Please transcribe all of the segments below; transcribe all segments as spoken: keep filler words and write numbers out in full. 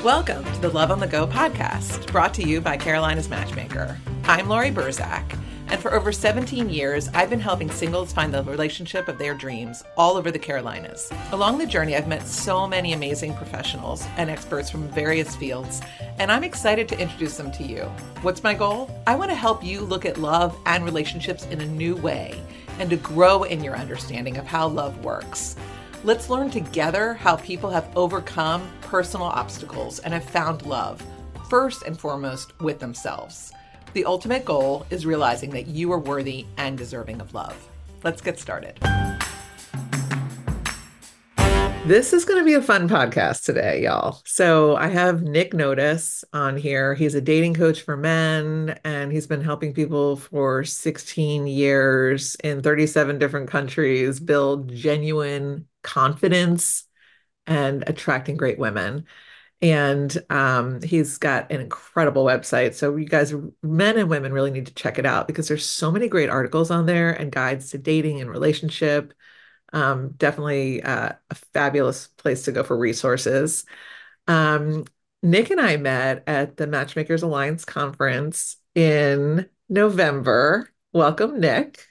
Welcome to the Love on the Go podcast, brought to you by Carolina's Matchmaker. I'm Lori Burzak, and for over seventeen years, I've been helping singles find the relationship of their dreams all over the Carolinas. Along the journey, I've met so many amazing professionals and experts from various fields, and I'm excited to introduce them to you. What's my goal? I want to help you look at love and relationships in a new way and to grow in your understanding of how love works. Let's learn together how people have overcome personal obstacles and have found love, first and foremost with themselves. The ultimate goal is realizing that you are worthy and deserving of love. Let's get started. This is going to be a fun podcast today, y'all. So I have Nick Notice on here. He's a dating coach for men, and he's been helping people for sixteen years in thirty-seven different countries build genuine confidence and attracting great women. And um, he's got an incredible website. So you guys, men and women, really need to check it out because there's so many great articles on there and guides to dating and relationship. Um, definitely uh, a fabulous place to go for resources. Um, Nick and I met at the Matchmakers Alliance conference in November. Welcome, Nick.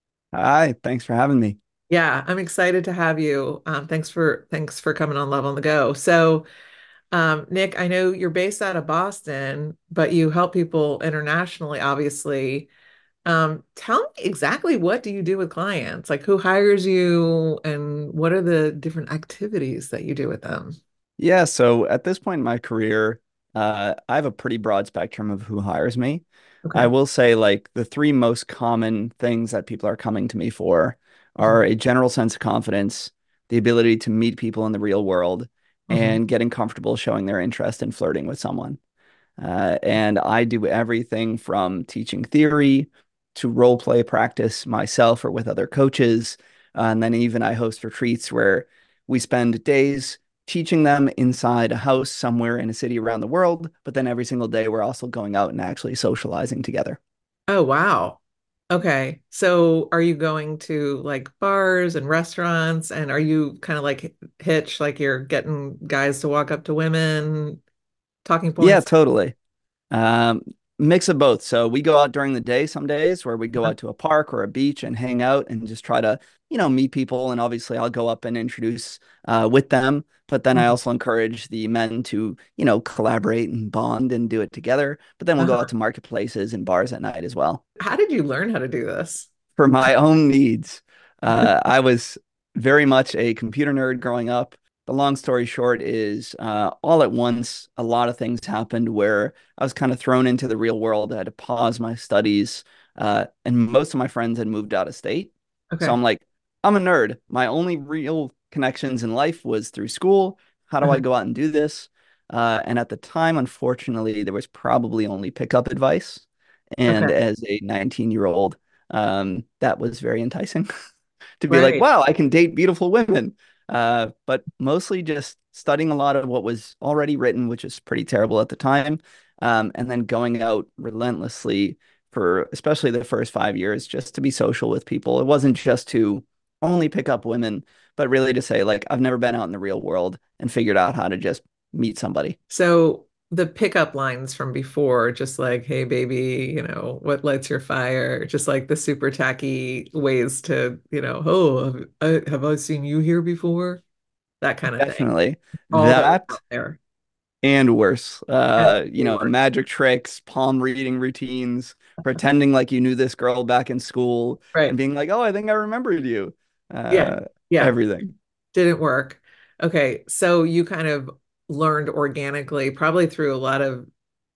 Hi, thanks for having me. Yeah, I'm excited to have you. Um, thanks for thanks for coming on Love on the Go. So, um, Nick, I know you're based out of Boston, but you help people internationally, obviously. Um, tell me exactly, what do you do with clients? Like, who hires you and what are the different activities that you do with them? Yeah, so at this point in my career, uh, I have a pretty broad spectrum of who hires me. I Okay. will say, like, the three most common things that people are coming to me for Mhm. are a general sense of confidence, the ability to meet people in the real world, Mhm. and getting comfortable showing their interest in flirting with someone. Uh, and I do everything from teaching theory to role play practice myself or with other coaches. Uh, and then even I host retreats where we spend days teaching them inside a house somewhere in a city around the world. But then every single day, we're also going out and actually socializing together. Oh, wow. Okay. So are you going to like bars and restaurants, and are you kind of like Hitch, like you're getting guys to walk up to women, talking Yeah, points? totally. Um, Mix of both. So we go out during the day some days where we go Uh, out to a park or a beach and hang out and just try to, you know, meet people. And obviously I'll go up and introduce uh, with them. But then I mhm. also encourage the men to, you know, collaborate and bond and do it together. But then we'll go Uh-huh. out to marketplaces and bars at night as well. How did you learn how to do this? For my own needs. Uh, I was very much a computer nerd growing up. The long story short is uh, all at once, a lot of things happened where I was kind of thrown into the real world. I had to pause my studies, uh, and most of my friends had moved out of state. So Okay. I'm like, I'm a nerd. My only real connections in life was through school. How do I Uh-huh. go out and do this? Uh, and at the time, unfortunately, there was probably only pickup advice. And Okay. as a nineteen year old, um, that was very enticing to be like, Right. wow, I can date beautiful women. Uh, but mostly just studying a lot of what was already written, which is pretty terrible at the time. Um, and then going out relentlessly for especially the first five years just to be social with people. It wasn't just to only pick up women, but really to say, like, I've never been out in the real world and figured out how to just meet somebody. So the pickup lines from before, just like, hey, baby, you know, what lights your fire? Just like the super tacky ways to, you know, oh, have I, have I seen you here before? That kind of thing. Definitely. All that was out That there. and worse. And Uh, you way know, worse. magic tricks, palm reading routines, pretending like you knew this girl back in school and Right. being like, "Oh, I think I remembered you." Yeah. Uh, Yeah. Everything. Didn't work. Okay. So you kind of learned organically, probably through a lot of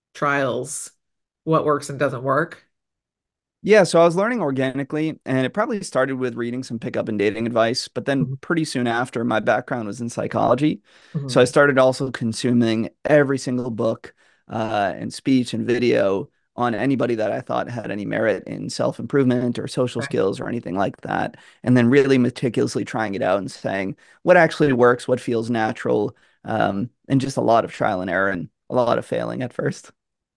trials, what works and doesn't work. Yeah, so I was learning organically, and it probably started with reading some pickup and dating advice, but then Mhm. pretty soon after, my background was in psychology. So I Mhm. started also consuming every single book, uh, and speech and video on anybody that I thought had any merit in self-improvement or social Okay. skills or anything like that. And then really meticulously trying it out and saying what actually works, what feels natural, um, and just a lot of trial and error and a lot of failing at first.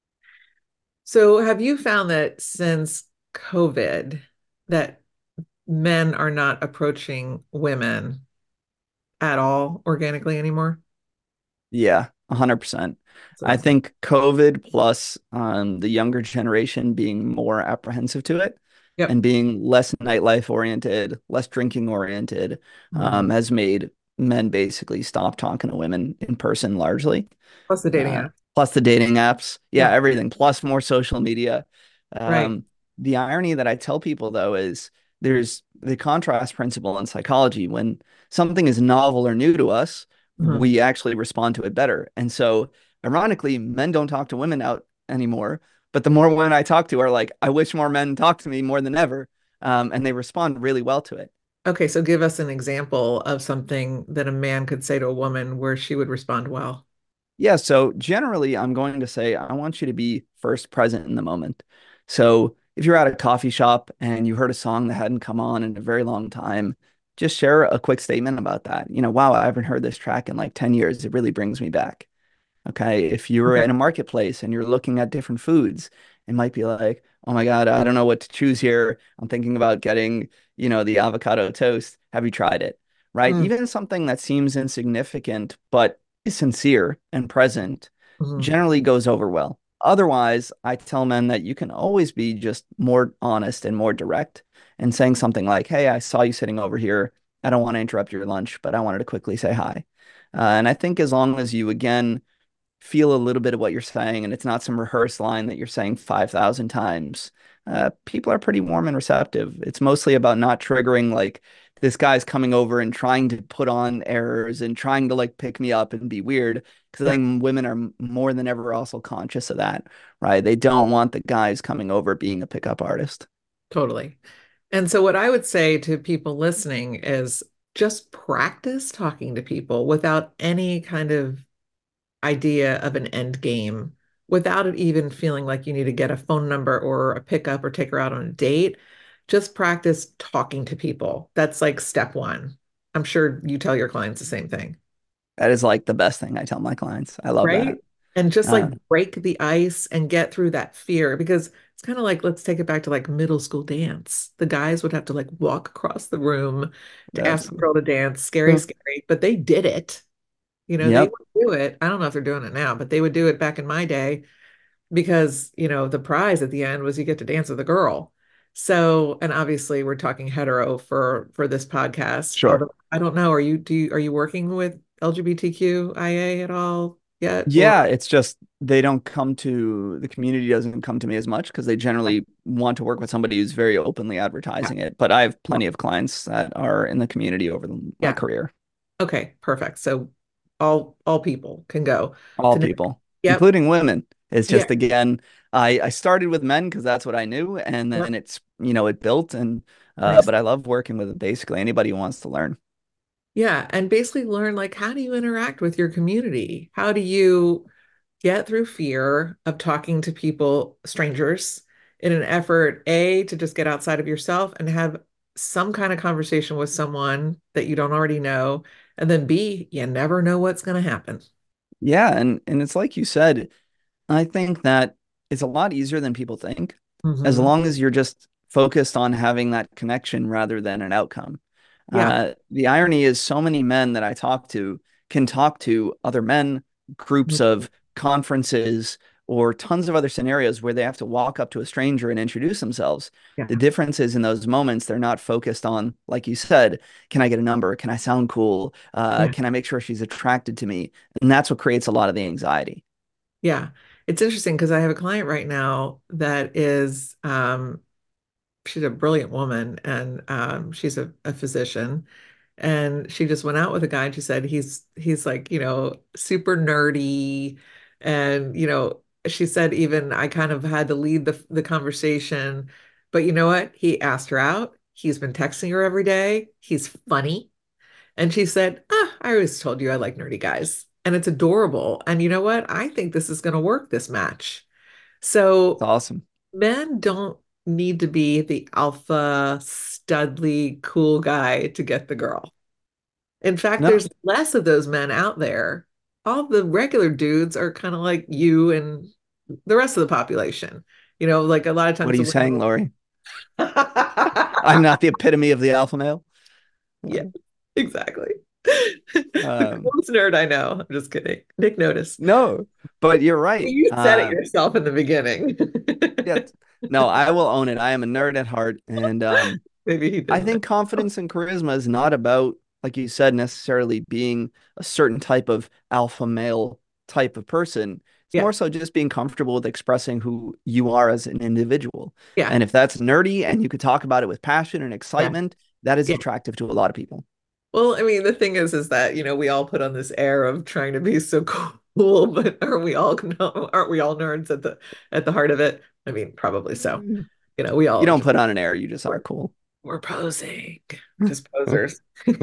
So have you found that since COVID that men are not approaching women at all organically anymore? Yeah. one hundred percent. That's I awesome. think COVID plus um, the younger generation being more apprehensive to it Yep. and being less nightlife oriented, less drinking oriented, um, Mhm. has made men basically stop talking to women in person largely. Plus the dating Uh, app. Plus the dating apps. Yeah, Yeah. everything. Plus more social media. Right. Um, the irony that I tell people though is there's the contrast principle in psychology. When something is novel or new to us, Mhm. we actually respond to it better. And so, ironically, men don't talk to women out anymore. But the more women I talk to are like, I wish more men talked to me more than ever. Um, and they respond really well to it. Okay, so give us an example of something that a man could say to a woman where she would respond well. Yeah, so generally, I'm going to say I want you to be first present in the moment. So if you're at a coffee shop and you heard a song that hadn't come on in a very long time, just share a quick statement about that. You know, wow, I haven't heard this track in like ten years. It really brings me back. Okay. If you're Okay. in a marketplace and you're looking at different foods, it might be like, oh my God, I don't know what to choose here. I'm thinking about getting, you know, the avocado toast. Have you tried it? Right. Mm, Even something that seems insignificant, but is sincere and present mhm. generally goes over well. Otherwise, I tell men that you can always be just more honest and more direct and saying something like, hey, I saw you sitting over here. I don't want to interrupt your lunch, but I wanted to quickly say hi. Uh, and I think as long as you, again, feel a little bit of what you're saying and it's not some rehearsed line that you're saying five thousand times, uh, people are pretty warm and receptive. It's mostly about not triggering like this guy's coming over and trying to put on errors and trying to like pick me up and be weird. Because I Yeah, think women are more than ever also conscious of that, right? They don't want the guys coming over being a pickup artist. totally. And so what I would say to people listening is just practice talking to people without any kind of idea of an end game, without it even feeling like you need to get a phone number or a pickup or take her out on a date. Just practice talking to people. That's like step one. I'm sure you tell your clients the same thing. That is like the best thing I tell my clients. I love Right? that. And just like Uh, break the ice and get through that fear because it's kind of like, let's take it back to like middle school dance. The guys would have to like walk across the room to ask that's the girl to dance. Scary, true. scary, but they did it. You know, they Yep, would do it. I don't know if they're doing it now, but they would do it back in my day because, you know, the prize at the end was you get to dance with a girl. So, and obviously we're talking hetero for for this podcast. sure. Although I don't know, are you do you, are you working with LGBTQIA at all yet? Or Yeah, it's just they don't come to the community doesn't come to me as much because they generally want to work with somebody who's very openly yeah, advertising it. But I have well, plenty of clients that are in the community over the, my yeah. career, Okay, perfect. So all all people can go all to Nick. people, Yep. including women. It's Yeah. just again, I I started with men because that's what I knew, and Yep. then it's you know it built and uh, Nice. but I love working with basically anybody who wants to learn. Yeah, and basically learn like how do you interact with your community? How do you get through fear of talking to people, strangers, in an effort, A, to just get outside of yourself and have some kind of conversation with someone that you don't already know. And then B, you never know what's going to happen. Yeah, and and it's like you said, I think that it's a lot easier than people think, as Hmm. long as you're just focused on having that connection rather than an outcome. Yeah. Uh, the irony is, so many men that I talk to can talk to other men, groups Mhm. of conferences, or tons of other scenarios where they have to walk up to a stranger and introduce themselves. Yeah. The difference is in those moments, they're not focused on, like you said, can I get a number? Can I sound cool? Uh, Yeah. can I make sure she's attracted to me? And that's what creates a lot of the anxiety. Yeah. It's interesting because I have a client right now that is um she's a brilliant woman and um, she's a, a physician and she just went out with a guy and she said he's he's like you know super nerdy and you know she said even I kind of had to lead the the conversation but you know what he asked her out he's been texting her every day he's funny and she said ah I always told you I like nerdy guys and it's adorable and you know what I think this is going to work this match It's so awesome. men don't need to be the alpha, studly, cool guy to get the girl. In fact, No, there's less of those men out there. All the regular dudes are kind of like you and the rest of the population. You know, like a lot of what times are the you saying, women. Lori? I'm not the epitome of the alpha male. Yeah, Uh, exactly. The Um, coolest nerd I know. I'm just kidding. Nick noticed. no, but you're right. You said it Uh, yourself in the beginning. yeah, no, I will own it. I am a nerd at heart, and um, Maybe he I didn't. think confidence and charisma is not about, like you said, necessarily being a certain type of alpha male type of person. It's Yeah. more so just being comfortable with expressing who you are as an individual. Yeah. And if that's nerdy and you could talk about it with passion and Yeah. excitement, that is Yeah. attractive to a lot of people. Well, I mean, the thing is, is that, you know, we all put on this air of trying to be so cool, but are we all, no, aren't we all nerds at the at the heart of it? I mean, probably so. You You know, we all don't just put on an air, you just are we're, cool. we're posing, just posers.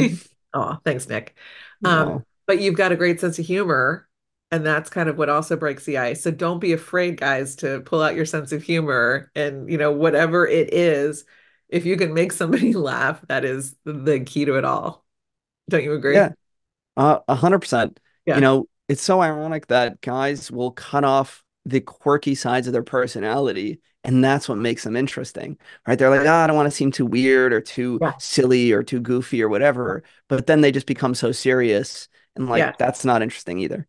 Oh, thanks, Nick. Um, No. but you've got a great sense of humor, and that's kind of what also breaks the ice. So don't be afraid, guys, to pull out your sense of humor and, you know, whatever it is, if you can make somebody laugh, that is the key to it all. Don't you agree? Yeah. Uh, a hundred percent. You Yeah. know, it's so ironic that guys will cut off the quirky sides of their personality, and that's what makes them interesting, right? They're like, oh, I don't want to seem too weird or too Yeah. silly or too goofy or whatever. But then they just become so serious, and like Yeah. that's not interesting either.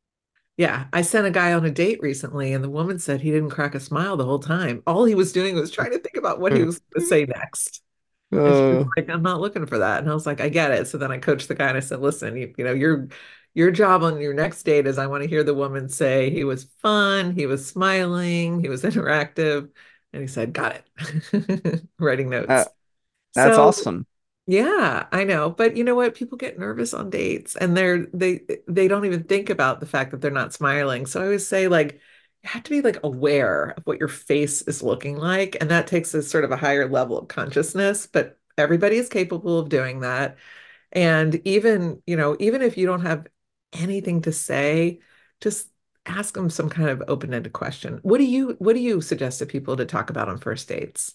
Yeah. I sent a guy on a date recently, and the woman said he didn't crack a smile the whole time. All he was doing was trying to think about what he was going to say next. And she was Uh, like, I'm not looking for that. And I was like, I get it. So then I coached the guy and I said, listen, you, you know, your your job on your next date is I want to hear the woman say he was fun, he was smiling, he was interactive. And he said, got it. Writing uh, notes. that's So awesome. yeah, I know. But you know what? People get nervous on dates and they're they they don't even think about the fact that they're not smiling. So I always say like you have to be like aware of what your face is looking like. And that takes a sort of a higher level of consciousness, but everybody is capable of doing that. And even, you know, even if you don't have anything to say, just ask them some kind of open-ended question. What do you what do you suggest to people to talk about on first dates?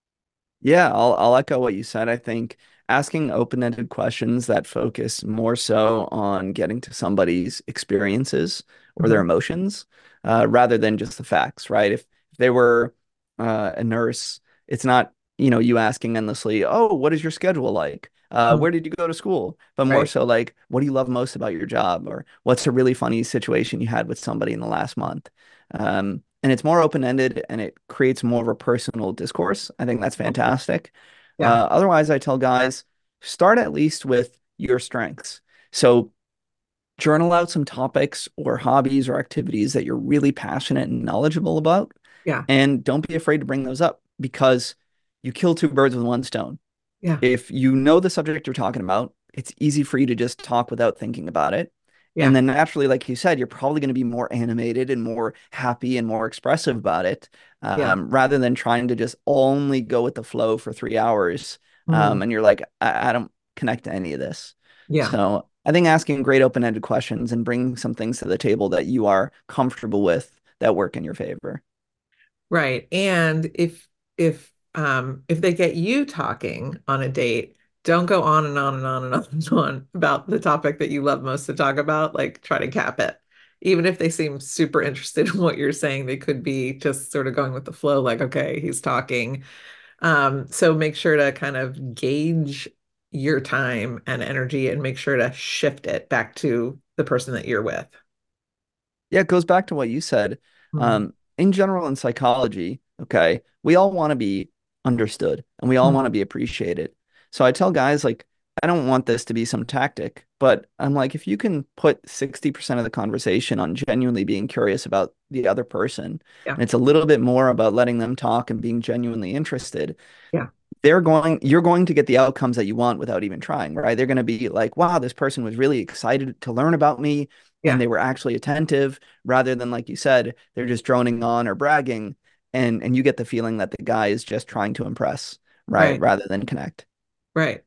Yeah, I'll I'll echo what you said. I think asking open-ended questions that focus more so on getting to somebody's experiences or their Mhm. emotions, uh, rather than just the facts, right? If if they were uh, a nurse, it's not, you know, you asking endlessly, "Oh, what is your schedule like? Uh, Mhm. where did you go to school?" But more Right. so like, "What do you love most about your job?" Or "What's a really funny situation you had with somebody in the last month?" Um, and it's more open-ended and it creates more of a personal discourse. I think that's fantastic. Yeah. Uh, otherwise, I tell guys, start at least with your strengths. So journal out some topics or hobbies or activities that you're really passionate and knowledgeable about, Yeah. and don't be afraid to bring those up because you kill two birds with one stone. Yeah. If you know the subject you're talking about, it's easy for you to just talk without thinking about it. And Yeah. then naturally, like you said, you're probably going to be more animated and more happy and more expressive about it, Yeah. um, rather than trying to just only go with the flow for three hours. Mhm. Um, and you're like, I, I don't connect to any of this. Yeah. So I think asking great open-ended questions and bringing some things to the table that you are comfortable with that work in your favor. Right. And if if um if they get you talking on a date, don't go on and on and on and on and on about the topic that you love most to talk about. Like try to cap it. Even if they seem super interested in what you're saying, they could be just sort of going with the flow, like, okay, he's talking. Um, so make sure to kind of gauge your time and energy and make sure to shift it back to the person that you're with. Yeah, it goes back to what you said. Mhm. Um, in general, in psychology, okay, we all want to be understood and we all want to be appreciated. So I tell guys, like, I don't want this to be some tactic, but I'm like, if you can put sixty percent of the conversation on genuinely being curious about the other person, Yeah. and it's a little bit more about letting them talk and being genuinely interested, Yeah. they're going, you're going to get the outcomes that you want without even trying, right? They're going to be like, wow, this person was really excited to learn about me and Yeah. they were actually attentive rather than, like you said, they're just droning on or bragging. And, and you get the feeling that the guy is just trying to impress, right? Right. Rather than connect. Right.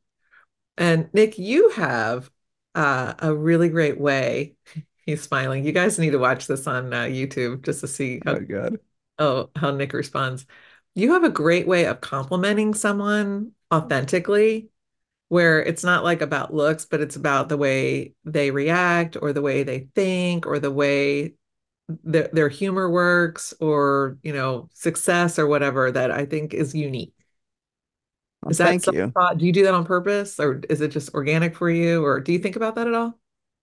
And Nick, you have uh, a really great way. He's smiling. You guys need to watch this on uh, YouTube just to see Oh, how God. oh, how Nick responds. You have a great way of complimenting someone authentically, where it's not like about looks, but it's about the way they react or the way they think or the way their their humor works or, you know, success or whatever that I think is unique. Well, Is that thank some you. thought? Do you do that on purpose, or is it just organic for you, or do you think about that at all?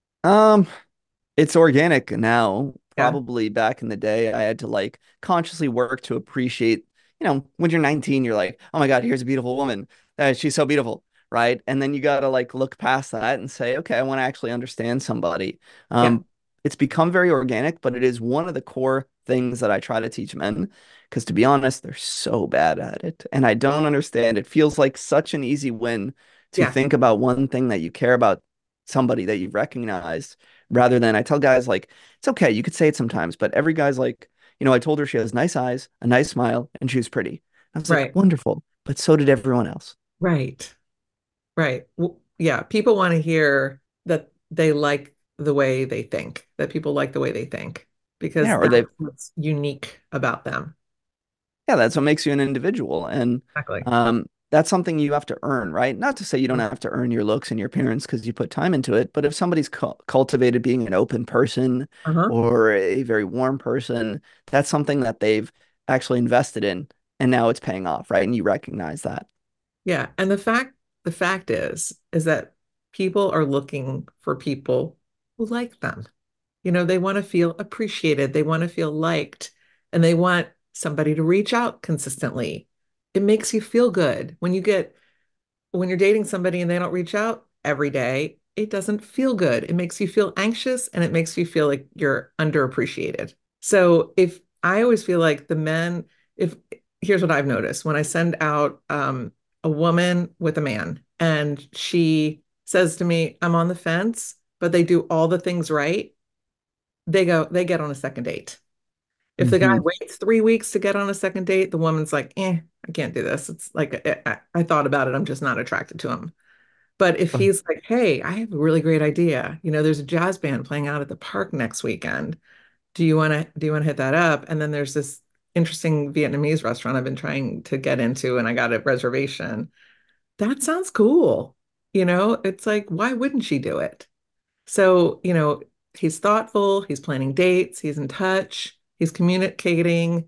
Um, It's organic now. Yeah, Probably back in the day, I had to like consciously work to appreciate, you know, when you're nineteen, you're like, oh my God, here's a beautiful woman. Uh, she's so beautiful, right? And then you got to like look past that and say, okay, I want to actually understand somebody. yeah, Um, it's become very organic, but it is one of the core things that I try to teach men because to be honest, they're so bad at it. And I don't understand. It feels like such an easy win to yeah, think about one thing that you care about somebody that you've recognized rather than I tell guys like it's okay, you could say it sometimes, but every guy's like, you know, I told her she has nice eyes, a nice smile, and she was pretty. I was like, right, wonderful, but so did everyone else. right, right. W- Yeah, people want to hear that they like the way they think, that people like the way they think, Yeah, because or that's they what's unique about them. yeah, that's what makes you an individual. And Exactly. um, that's something you have to earn, right? Not to say you don't have to earn your looks and your appearance because you put time into it, but if somebody's cu cultivated being an open person Uh-huh. or a very warm person, that's something that they've actually invested in, and now it's paying off, right? And you recognize that. Yeah, and the fact the fact is is that people are looking for people who like them. You know, they want to feel appreciated, they want to feel liked, and they want somebody to reach out consistently. It makes you feel good when you get when you're dating somebody and they don't reach out every day. It doesn't feel good. It makes you feel anxious and it makes you feel like you're underappreciated. So if I always feel like the men, if here's what I've noticed when I send out um, a woman with a man and she says to me, I'm on the fence, but they do all the things right, they go, they get on a second date. If the guy Hmm. waits three weeks to get on a second date, the woman's like, eh, I can't do this. It's like, I, I thought about it. I'm just not attracted to him. But if he's like, hey, I have a really great idea. You know, there's a jazz band playing out at the park next weekend. Do you want to do you want to hit that up? And then there's this interesting Vietnamese restaurant I've been trying to get into and I got a reservation. That sounds cool. You know, it's like, why wouldn't she do it? So, you know, he's thoughtful, he's planning dates, he's in touch, he's communicating.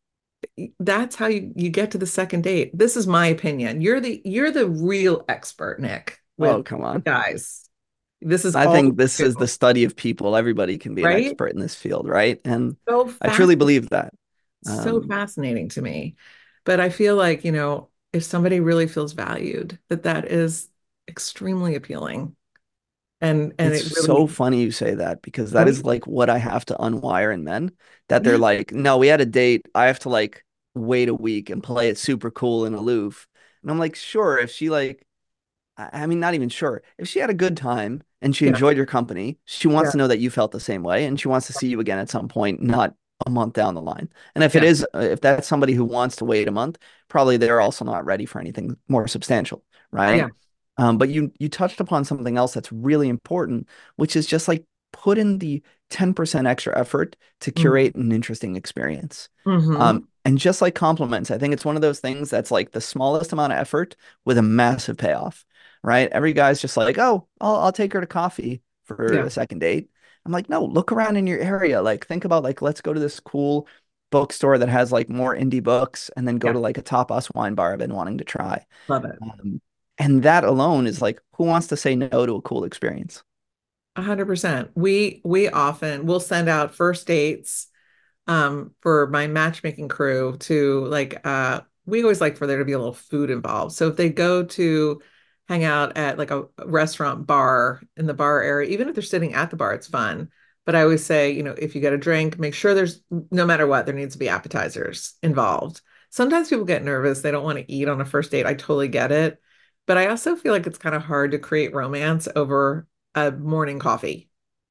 That's how you, you get to the second date. This is my opinion. You're the you're the real expert, Nick, with Oh, come the on. guys. This is I all think this you, is the study of people. Everybody can be an right? expert in this field, right? And So I truly fascinating, believe that. so Um, fascinating to me. But I feel like, you know, if somebody really feels valued, that that is extremely appealing. And and It's it so really, funny you say that because that right? is like what I have to unwire in men that they're Yeah, like, no, we had a date. I have to like wait a week and play it super cool and aloof. And I'm like, sure, if she like, I I mean, not even sure. If she had a good time and she yeah, enjoyed your company, she wants yeah, to know that you felt the same way and she wants to see you again at some point, not a month down the line. And if it yeah, is, uh, if that's somebody who wants to wait a month, probably they're also not ready for anything more substantial, right? yeah. Um, but you you touched upon something else that's really important, which is just like put in the ten percent extra effort to Mm-hmm. curate an interesting experience. Mm-hmm. Um, and just like compliments, I think it's one of those things that's like the smallest amount of effort with a massive payoff, right? Every guy's just like, oh, I'll, I'll take her to coffee for Yeah, a second date. I'm like, no, look around in your area. Like, think about like, let's go to this cool bookstore that has like more indie books and then go yeah. to like a tapas wine bar I've been wanting to try. Love it. Um, and that alone is like, who wants to say no to a cool experience? A hundred percent. We we often will send out first dates um for my matchmaking crew to like uh we always like for there to be a little food involved. So if they go to hang out at like a restaurant bar in the bar area, even if they're sitting at the bar, it's fun. But I always say, you know, if you get a drink, make sure there's no matter what, there needs to be appetizers involved. Sometimes people get nervous, they don't want to eat on a first date. I totally get it. But I also feel like it's kind of hard to create romance over a morning coffee.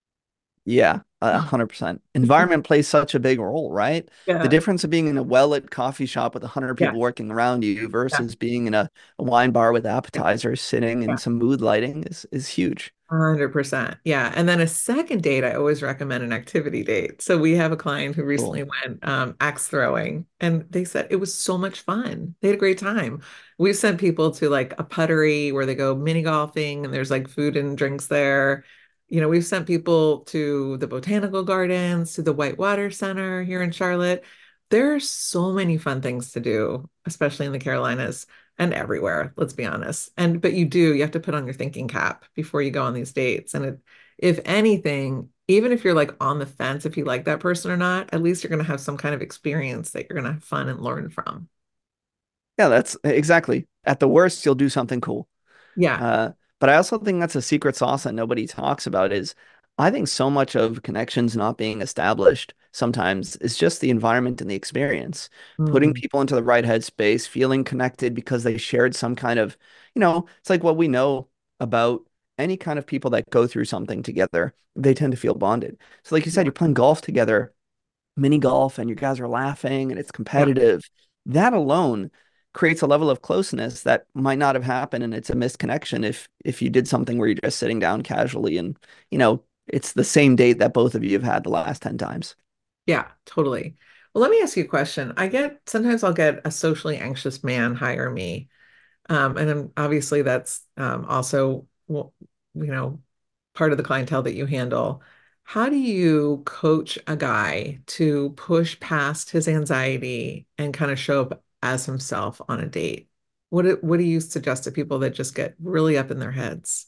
Yeah, a hundred percent. Environment plays such a big role, right? The Yeah, difference of being in a well-lit coffee shop with a hundred yeah, people working around you yeah, versus being in a, a wine bar with yeah. appetizers sitting Yeah. and some mood lighting is is huge. one hundred percent. Yeah. And then a second date, I always recommend an activity date. So we have a client who recently Cool. went um, axe throwing, and they said it was so much fun. They had a great time. We've sent people to like a puttery where they go mini golfing and there's like food and drinks there. You know, we've sent people to the botanical gardens, to the Whitewater Center here in Charlotte. There are so many fun things to do, especially in the Carolinas. and everywhere, let's be honest. And but you do, you have to put on your thinking cap before you go on these dates. And it, if anything, even if you're like on the fence if you like that person or not, at least you're going to have some kind of experience that you're going to have fun and learn from. Yeah, that's exactly. At the worst, you'll do something cool. Yeah. Uh, but I also think that's a secret sauce that nobody talks about is I think so much of connections not being established sometimes is just the environment and the experience. Putting Mm, people into the right headspace, feeling connected because they shared some kind of, you know, it's like what we know about any kind of people that go through something together, they tend to feel bonded. So like you said, yeah. you're playing golf together, mini golf, and you guys are laughing and it's Yeah. competitive. That alone creates a level of closeness that might not have happened, and it's a missed connection if if you did something where you're just sitting down casually and you know it's the same date that both of you have had the last ten times. Yeah, totally. Well, let me ask you a question. I get sometimes I'll get a socially anxious man hire me. Um, and then obviously that's um, also, well, you know, part of the clientele that you handle. How do you coach a guy to push past his anxiety and kind of show up as himself on a date? What do, what do you suggest to people that just get really up in their heads?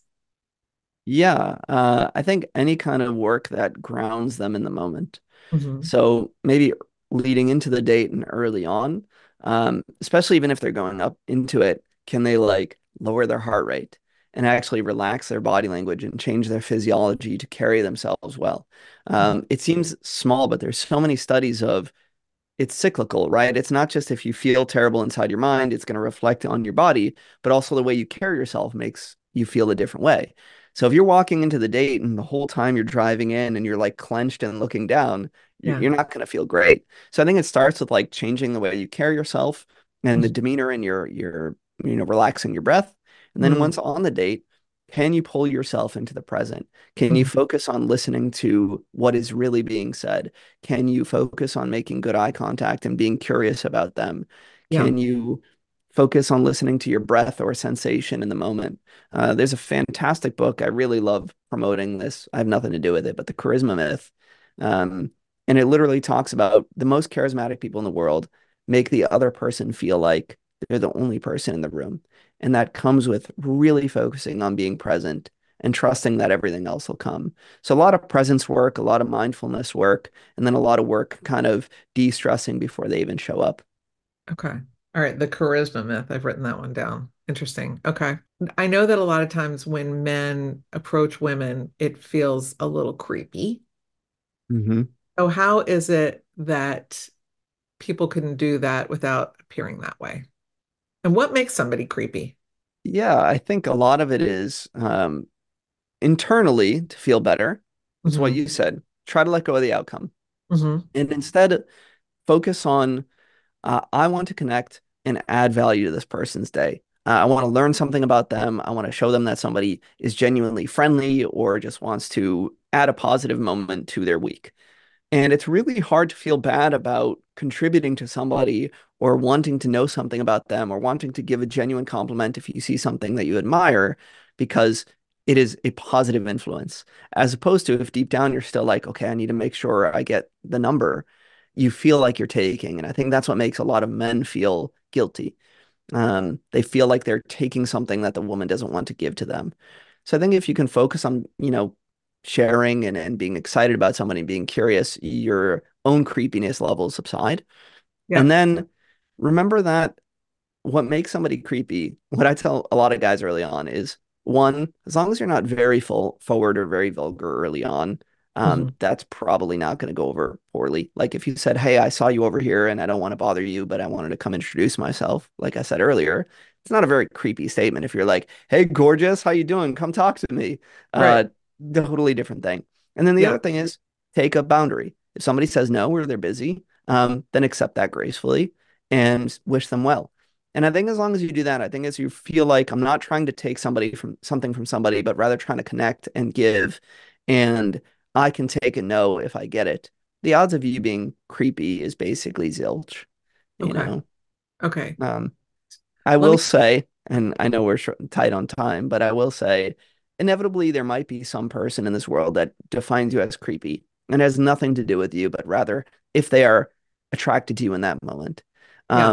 Yeah, uh, I think any kind of work that grounds them in the moment. Hmm. So maybe leading into the date and early on, um, especially even if they're going up into it, can they like lower their heart rate and actually relax their body language and change their physiology to carry themselves well? Um, it seems small, but there's so many studies of it's cyclical, right? It's not just if you feel terrible inside your mind, it's going to reflect on your body, but also the way you carry yourself makes you feel a different way. So if you're walking into the date and the whole time you're driving in and you're like clenched and looking down, you're, Yeah. you're not going to feel great. So I think it starts with like changing the way you carry yourself and the Mhm. demeanor and your your you know relaxing your breath. And then Mm, once on the date, can you pull yourself into the present? Can you mhm. focus on listening to what is really being said? Can you focus on making good eye contact and being curious about them? Yeah. Can you focus on listening to your breath or sensation in the moment? Uh, there's a fantastic book. I really love promoting this. I have nothing to do with it, but The Charisma Myth. Um, and it literally talks about the most charismatic people in the world make the other person feel like they're the only person in the room. And that comes with really focusing on being present and trusting that everything else will come. So a lot of presence work, a lot of mindfulness work, and then a lot of work kind of de-stressing before they even show up. Okay. All right. The charisma myth. I've written that one down. Interesting. Okay. I know that a lot of times when men approach women, it feels a little creepy. Hmm. So how is it that people can do that without appearing that way? And what makes somebody creepy? Yeah, I think a lot of it is um, internally to feel better. It's what Hmm. you said. Try to let go of the outcome Hmm. and instead focus on uh, I want to connect and add value to this person's day. Uh, I want to learn something about them. I want to show them that somebody is genuinely friendly or just wants to add a positive moment to their week. And it's really hard to feel bad about contributing to somebody or wanting to know something about them or wanting to give a genuine compliment if you see something that you admire because it is a positive influence. As opposed to if deep down you're still like, okay, I need to make sure I get the number, you feel like you're taking. And I think that's what makes a lot of men feel guilty. Um, they feel like they're taking something that the woman doesn't want to give to them. So I think if you can focus on, you know, sharing and, and being excited about somebody and being curious, your own creepiness levels subside. Yeah. And then remember that what makes somebody creepy, what I tell a lot of guys early on is one, as long as you're not very full forward or very vulgar early on, um, Hmm. that's probably not going to go over poorly. Like if you said, "Hey, I saw you over here and I don't want to bother you, but I wanted to come introduce myself," like I said earlier, it's not a very creepy statement. If you're like, "Hey, gorgeous, how you doing? Come talk to me." Right. Uh, totally different thing. And then the Yeah. other thing is take a boundary. If somebody says no or they're busy, um, then accept that gracefully and wish them well. And I think as long as you do that, I think as you feel like I'm not trying to take somebody from something from somebody, but rather trying to connect and give, and I can take a no if I get it. The odds of you being creepy is basically zilch, you Okay. know. Okay. Um, I Let will me, say, and I know we're short, tight on time, but I will say, inevitably there might be some person in this world that defines you as creepy and has nothing to do with you, but rather if they are attracted to you in that moment. yeah. Um,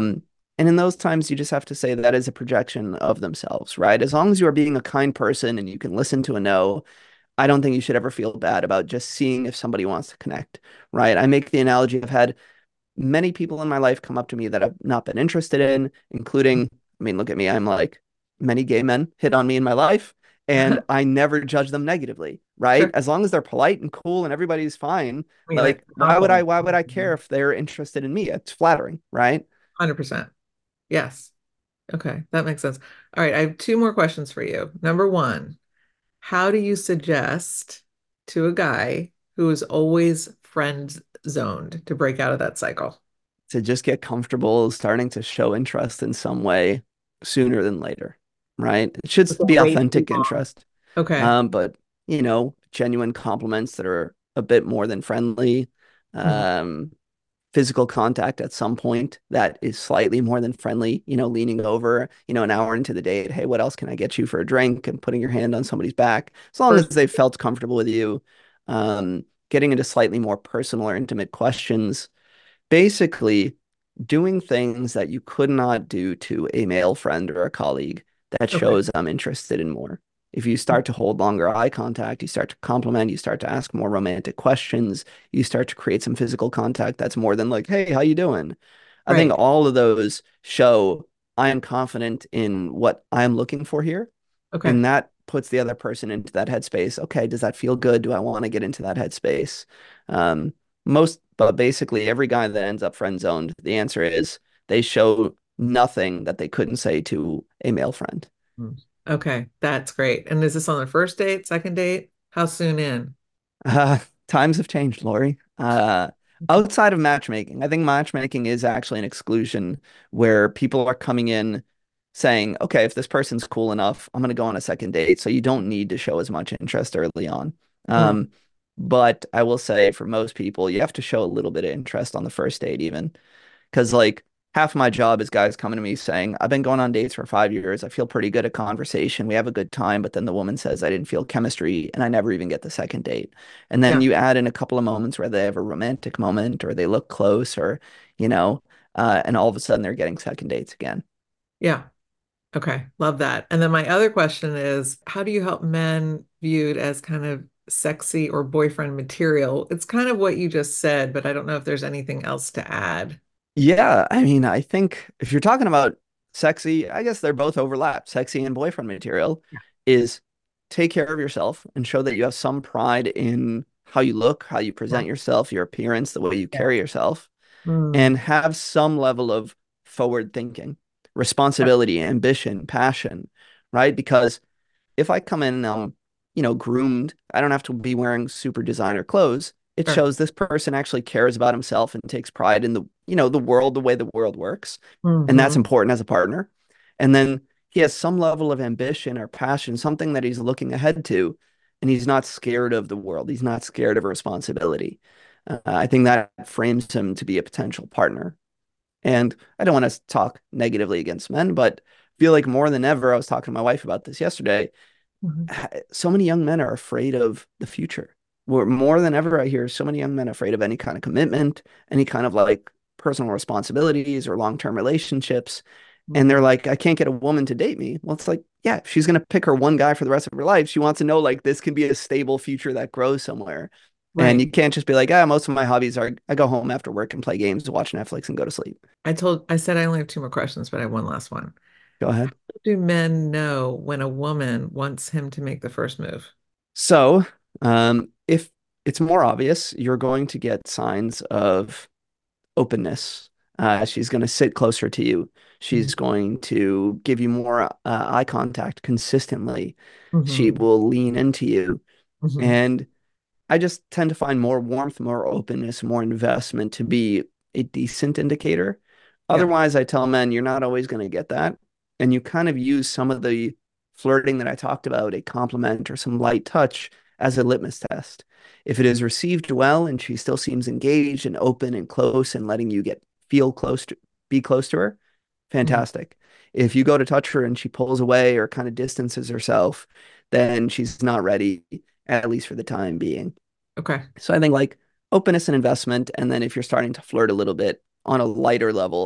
And in those times, you just have to say that is a projection of themselves, right? As long as you are being a kind person and you can listen to a no, I don't think you should ever feel bad about just seeing if somebody wants to connect, right? I make the analogy I've had many people in my life come up to me that I've not been interested in, including, I mean, look at me, I'm like many gay men hit on me in my life, and I never judge them negatively, right? Sure. As long as they're polite and cool and everybody's fine, I mean, like like why would I compliment. why would I care if they're interested in me? It's flattering, right? one hundred percent. Yes. Okay, that makes sense. All right, I have two more questions for you. Number one, how do you suggest to a guy who is always friend zoned to break out of that cycle? To just get comfortable starting to show interest in some way sooner than later, right? It should Don't be wait too authentic long. interest. Okay. Um, but you know, genuine compliments that are a bit more than friendly, Mhm. um, physical contact at some point that is slightly more than friendly, you know, leaning over, you know, an hour into the date, hey, what else can I get you for a drink? And putting your hand on somebody's back, as long as First, they felt comfortable with you, um, getting into slightly more personal or intimate questions, basically doing things that you could not do to a male friend or a colleague that okay. shows I'm interested in more. If you start to hold longer eye contact, you start to compliment, you start to ask more romantic questions, you start to create some physical contact that's more than like, hey, how you doing? I think Right. all of those show I am confident in what I'm looking for here. Okay. And that puts the other person into that headspace. Okay, does that feel good? Do I want to get into that headspace? Um, most, but basically every guy that ends up friend zoned, the answer is they show nothing that they couldn't say to a male friend. Mm. Okay, that's great. And is this on the first date, second date? How soon in? Uh, times have changed, Lori. Uh, outside of matchmaking, I think matchmaking is actually an exclusion where people are coming in saying, okay, if this person's cool enough, I'm going to go on a second date. So you don't need to show as much interest early on. Mm. Um, but I will say for most people, you have to show a little bit of interest on the first date, even. Because like half of my job is guys coming to me saying, I've been going on dates for five years. I feel pretty good at conversation. We have a good time. But then the woman says I didn't feel chemistry and I never even get the second date. And then Yeah. you add in a couple of moments where they have a romantic moment or they look close or, you know, uh, and all of a sudden they're getting second dates again. Yeah. Okay. Love that. And then my other question is, how do you help men viewed as kind of sexy or boyfriend material? It's kind of what you just said, but I don't know if there's anything else to add. Yeah, I mean, I think if you're talking about sexy, I guess they're both overlap. Sexy and boyfriend material is take care of yourself and show that you have some pride in how you look, how you Yeah. present yourself, your appearance, the way you Yeah. carry yourself, Mm. and have some level of forward thinking, responsibility, ambition, passion, right? Because if I come in um, you know, groomed, I don't have to be wearing super designer clothes. It Sure. shows this person actually cares about himself and takes pride in the, you know, the world, the way the world works. And that's Hmm. important as a partner. And then he has some level of ambition or passion, something that he's looking ahead to, and he's not scared of the world. He's not scared of a responsibility. Uh, I think that frames him to be a potential partner. And I don't want to talk negatively against men, but feel like more than ever, I was talking to my wife about this yesterday, Hmm. so many young men are afraid of the future. Where more than ever, I hear so many young men afraid of any kind of commitment, any kind of like personal responsibilities or long-term relationships. And they're like, I can't get a woman to date me. Well, it's like, yeah, if she's going to pick her one guy for the rest of her life, she wants to know like this can be a stable future that grows somewhere. And Right. you can't just be like, ah, most of my hobbies are I go home after work and play games, watch Netflix, and go to sleep. I told, I said I only have two more questions, but I have one last one. Go ahead. Do men know when a woman wants him to make the first move? So, um, if it's more obvious, you're going to get signs of openness. Uh, she's going to sit closer to you. She's going to give you more uh, eye contact consistently. She Mm-hmm. will lean into you. Hmm. And I just tend to find more warmth, more openness, more investment to be a decent indicator. Yeah. Otherwise, I tell men you're not always going to get that. And you kind of use some of the flirting that I talked about, a compliment or some light touch, as a litmus test. If it is received well and she still seems engaged and open and close and letting you get feel close to be close to her, Mhm. fantastic. If you go to touch her and she pulls away or kind of distances herself, then she's not ready, at least for the time being. Okay. So I think like openness and investment, and then if you're starting to flirt a little bit on a lighter level,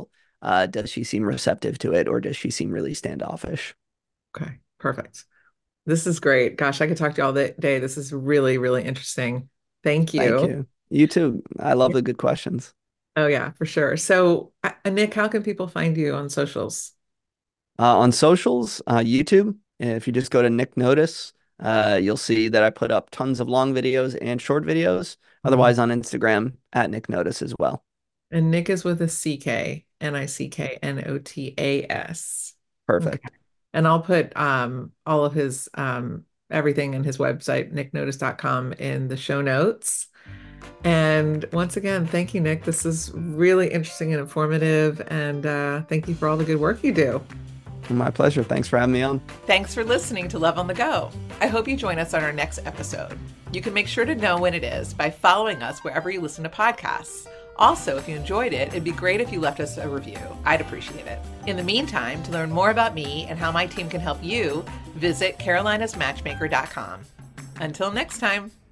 Uh, does she seem receptive to it, or does she seem really standoffish? Okay, perfect. This is great. Gosh, I could talk to you all day. This is really, really interesting. Thank Thank you. you. You too. I love the good questions. Oh, yeah, for sure. So, uh, Nick, how can people find you on socials? Uh, on socials, uh, YouTube, if you just go to Nick Notice, uh, you'll see that I put up tons of long videos and short videos. Mhm. Otherwise, on Instagram, at Nick Notice as well. And Nick is with a C K, N I C K N O T A S. Okay. Perfect. And I'll put um, all of his um, everything in his website, nick notice dot com, in the show notes. And once again, thank you, Nick. This is really interesting and informative. And uh, thank you for all the good work you do. My pleasure. Thanks for having me on. Thanks for listening to Love on the Go. I hope you join us on our next episode. You can make sure to know when it is by following us wherever you listen to podcasts. Also, if you enjoyed it, it'd be great if you left us a review. I'd appreciate it. In the meantime, to learn more about me and how my team can help you, visit carolinas matchmaker dot com. Until next time.